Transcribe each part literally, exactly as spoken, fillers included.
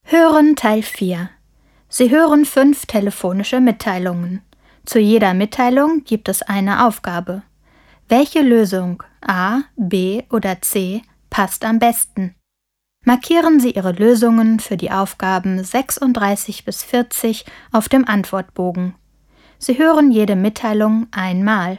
Hören Teil vier. Sie hören fünf telefonische Mitteilungen. Zu jeder Mitteilung gibt es eine Aufgabe. Welche Lösung A, B oder C passt am besten? Markieren Sie Ihre Lösungen für die Aufgaben sechsunddreißig bis vierzig auf dem Antwortbogen. Sie hören jede Mitteilung einmal.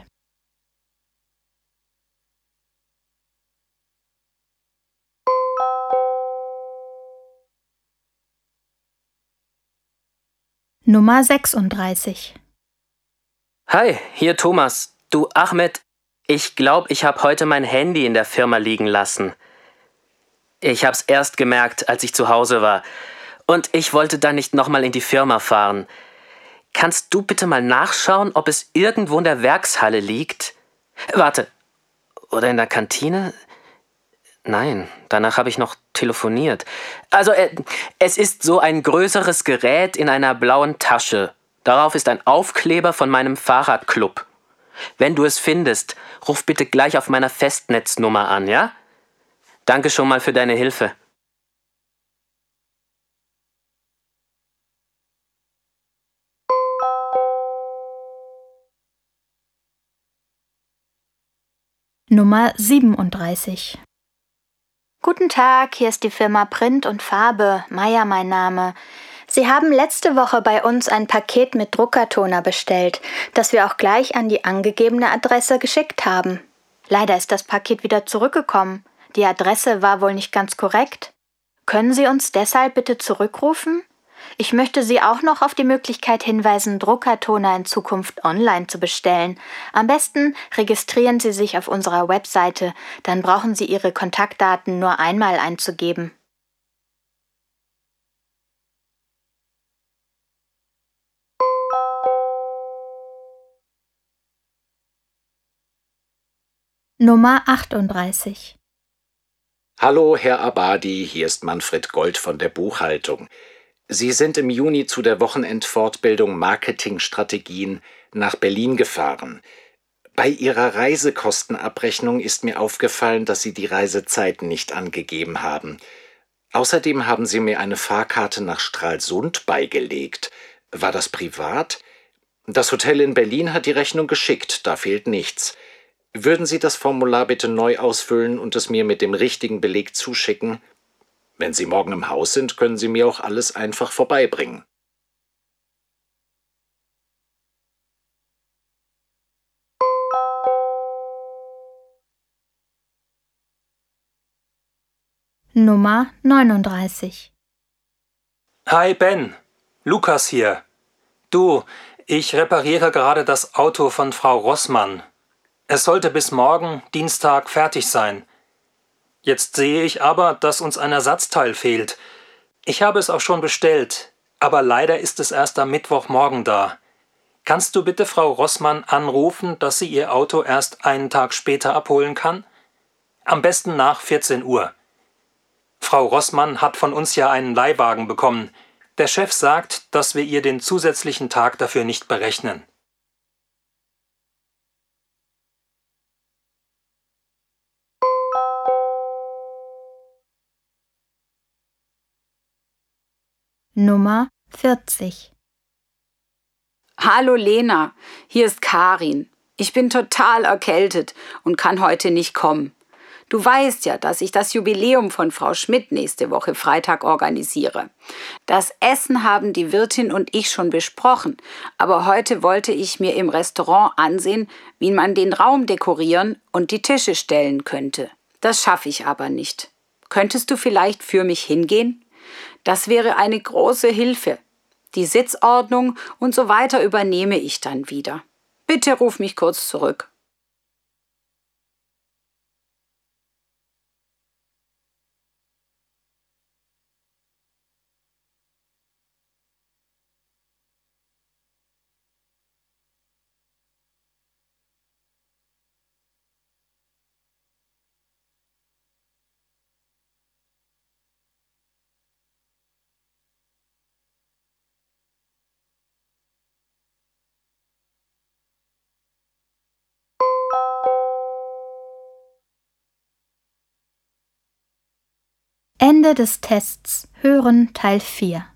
Nummer sechsunddreißig. Hi, hier Thomas. Du, Ahmed, ich glaube, ich habe heute mein Handy in der Firma liegen lassen. Ich hab's erst gemerkt, als ich zu Hause war. Und ich wollte dann nicht nochmal in die Firma fahren. Kannst du bitte mal nachschauen, ob es irgendwo in der Werkshalle liegt? Warte, oder in der Kantine? Nein, danach habe ich noch telefoniert. Also, äh, es ist so ein größeres Gerät in einer blauen Tasche. Darauf ist ein Aufkleber von meinem Fahrradclub. Wenn du es findest, ruf bitte gleich auf meiner Festnetznummer an, ja? Danke schon mal für deine Hilfe. Nummer siebenunddreißig. Guten Tag, hier ist die Firma Print und Farbe, Meier mein Name. Sie haben letzte Woche bei uns ein Paket mit Druckertoner bestellt, das wir auch gleich an die angegebene Adresse geschickt haben. Leider ist das Paket wieder zurückgekommen. Die Adresse war wohl nicht ganz korrekt. Können Sie uns deshalb bitte zurückrufen? Ich möchte Sie auch noch auf die Möglichkeit hinweisen, Druckertoner in Zukunft online zu bestellen. Am besten registrieren Sie sich auf unserer Webseite, dann brauchen Sie Ihre Kontaktdaten nur einmal einzugeben. Nummer achtunddreißig. Hallo, Herr Abadi, hier ist Manfred Gold von der Buchhaltung. Sie sind im Juni zu der Wochenendfortbildung Marketingstrategien nach Berlin gefahren. Bei Ihrer Reisekostenabrechnung ist mir aufgefallen, dass Sie die Reisezeiten nicht angegeben haben. Außerdem haben Sie mir eine Fahrkarte nach Stralsund beigelegt. War das privat? Das Hotel in Berlin hat die Rechnung geschickt, da fehlt nichts. Würden Sie das Formular bitte neu ausfüllen und es mir mit dem richtigen Beleg zuschicken? Wenn Sie morgen im Haus sind, können Sie mir auch alles einfach vorbeibringen. Nummer neununddreißig. Hi Ben, Lukas hier. Du, ich repariere gerade das Auto von Frau Rossmann. Es sollte bis morgen, Dienstag, fertig sein. Jetzt sehe ich aber, dass uns ein Ersatzteil fehlt. Ich habe es auch schon bestellt, aber leider ist es erst am Mittwochmorgen da. Kannst du bitte Frau Rossmann anrufen, dass sie ihr Auto erst einen Tag später abholen kann? Am besten nach vierzehn Uhr. Frau Rossmann hat von uns ja einen Leihwagen bekommen. Der Chef sagt, dass wir ihr den zusätzlichen Tag dafür nicht berechnen. Nummer vierzig. Hallo Lena, hier ist Karin. Ich bin total erkältet und kann heute nicht kommen. Du weißt ja, dass ich das Jubiläum von Frau Schmidt nächste Woche Freitag organisiere. Das Essen haben die Wirtin und ich schon besprochen, aber heute wollte ich mir im Restaurant ansehen, wie man den Raum dekorieren und die Tische stellen könnte. Das schaffe ich aber nicht. Könntest du vielleicht für mich hingehen? Das wäre eine große Hilfe. Die Sitzordnung und so weiter übernehme ich dann wieder. Bitte ruf mich kurz zurück. Ende des Tests. Hören Teil vier.